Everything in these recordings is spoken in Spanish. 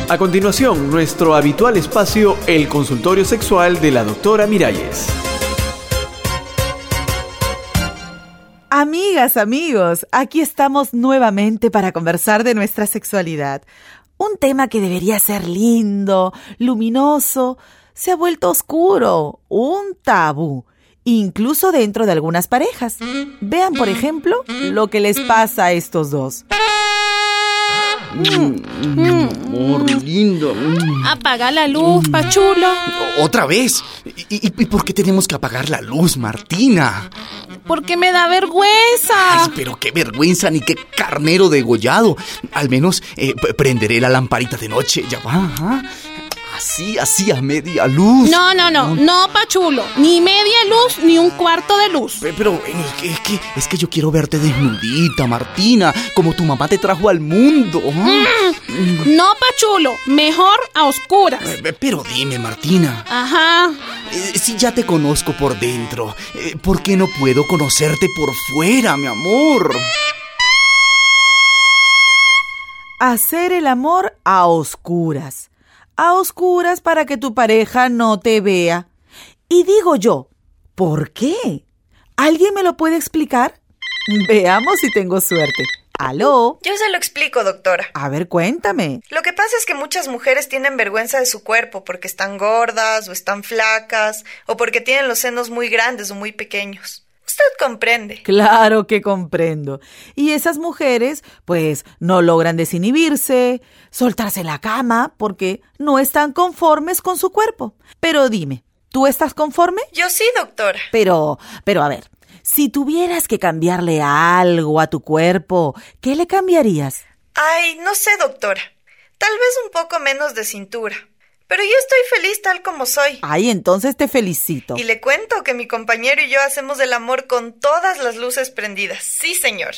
A continuación, nuestro habitual espacio, el consultorio sexual de la doctora Miralles. Amigas, amigos, aquí estamos nuevamente para conversar de nuestra sexualidad. Un tema que debería ser lindo, luminoso, se ha vuelto oscuro, un tabú, incluso dentro de algunas parejas. Vean, por ejemplo, lo que les pasa a estos dos. Amor, lindo. Apaga la luz, Pachulo. ¿Otra vez? ¿Y por qué tenemos que apagar la luz, Martina? Porque me da vergüenza. Ay, pero qué vergüenza, ni qué carnero degollado. Al menos prenderé la lamparita de noche. Ya va, ajá. Así, a media luz. No, Pachulo. Ni media luz, ni un cuarto de luz. Pero es que yo quiero verte desnudita, Martina, como tu mamá te trajo al mundo. No, Pachulo. Mejor a oscuras. Pero dime, Martina. Ajá. Si ya te conozco por dentro, ¿por qué no puedo conocerte por fuera, mi amor? Hacer el amor a oscuras. A oscuras para que tu pareja no te vea. Y digo yo, ¿por qué? ¿Alguien me lo puede explicar? Veamos si tengo suerte. ¿Aló? Yo se lo explico, doctora. A ver, cuéntame. Lo que pasa es que muchas mujeres tienen vergüenza de su cuerpo porque están gordas o están flacas o porque tienen los senos muy grandes o muy pequeños. Usted comprende. Claro que comprendo. Y esas mujeres, pues, no logran desinhibirse, soltarse en la cama, porque no están conformes con su cuerpo. Pero dime, ¿tú estás conforme? Yo sí, doctora. Pero, a ver, si tuvieras que cambiarle algo a tu cuerpo, ¿qué le cambiarías? Ay, no sé, doctora. Tal vez un poco menos de cintura. Pero yo estoy feliz tal como soy. Ay, entonces te felicito. Y le cuento que mi compañero y yo hacemos el amor con todas las luces prendidas. Sí, señor.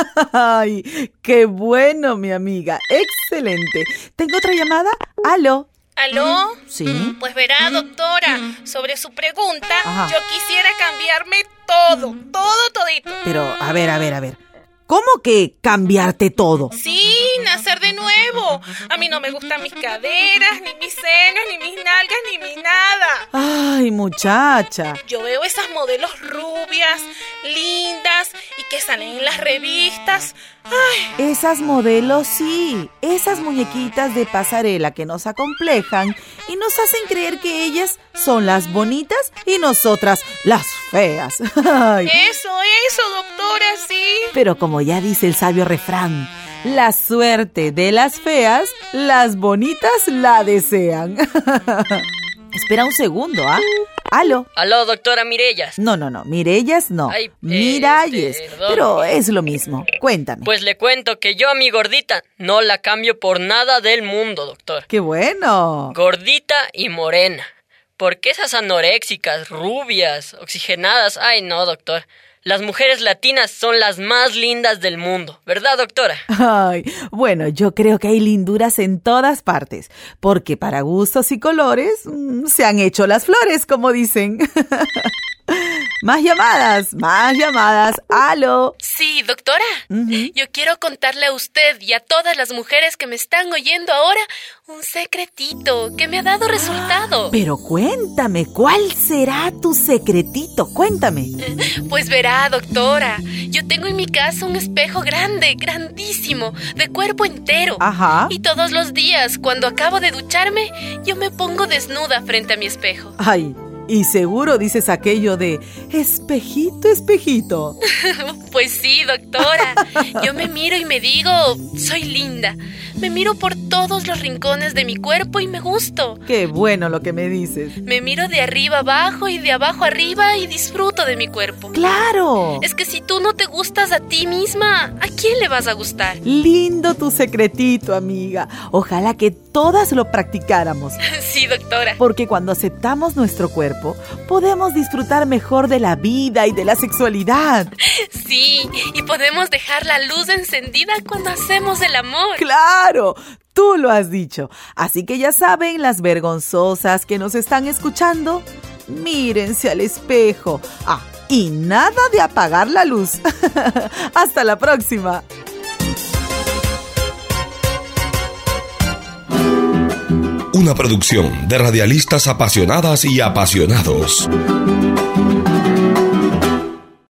Ay, qué bueno, mi amiga. Excelente. ¿Tengo otra llamada? ¿Aló? ¿Aló? ¿Sí? Pues verá, doctora, sobre su pregunta, Ajá. yo quisiera cambiarme todito. Pero, a ver. ¿Cómo que cambiarte todo? Sí, nacer de nuevo. A mí no me gustan mis caderas, ni mis senos, ni mis nalgas, ni mi nada. Ay, muchacha. Yo veo esas modelos rubias, lindas y que salen en las revistas. Ay, Esas modelos, sí. Esas muñequitas de pasarela que nos acomplejan y nos hacen creer que ellas son las bonitas y nosotras las feas. Ay. Eso, doctora, sí. Pero como ya dice el sabio refrán, la suerte de las feas, las bonitas la desean. Espera un segundo, ¿ah? ¿Aló? Aló, doctora Mirellas. No, Mirellas no. Ay, Miralles. perdón. Pero es lo mismo. Cuéntame. Pues le cuento que yo a mi gordita no la cambio por nada del mundo, doctor. ¡Qué bueno! Gordita y morena. Porque esas anoréxicas, rubias, oxigenadas, ay no, doctor. Las mujeres latinas son las más lindas del mundo, ¿verdad, doctora? Ay, bueno, yo creo que hay linduras en todas partes, porque para gustos y colores se han hecho las flores, como dicen. Más llamadas. ¿Aló? Sí, doctora. Uh-huh. Yo quiero contarle a usted y a todas las mujeres que me están oyendo ahora un secretito que me ha dado resultado. Pero cuéntame, ¿cuál será tu secretito? Cuéntame. Pues verá, doctora, yo tengo en mi casa un espejo grande, grandísimo, de cuerpo entero. Ajá. Y todos los días, cuando acabo de ducharme, yo me pongo desnuda frente a mi espejo. Ay, y seguro dices aquello de espejito, espejito. Pues sí, doctora. Yo me miro y me digo, soy linda. Me miro por todos los rincones de mi cuerpo y me gusto. Qué bueno lo que me dices. Me miro de arriba abajo y de abajo arriba y disfruto de mi cuerpo. ¡Claro! Es que si tú no te gustas a ti misma, ¿a quién le vas a gustar? Lindo tu secretito, amiga. Ojalá que todas lo practicáramos. Sí, doctora. Porque cuando aceptamos nuestro cuerpo, podemos disfrutar mejor de la vida y de la sexualidad. Sí, y podemos dejar la luz encendida cuando hacemos el amor. ¡Claro! Tú lo has dicho. Así que ya saben, las vergonzosas que nos están escuchando, mírense al espejo. Ah, y nada de apagar la luz. Hasta la próxima. Una producción de radialistas apasionadas y apasionados.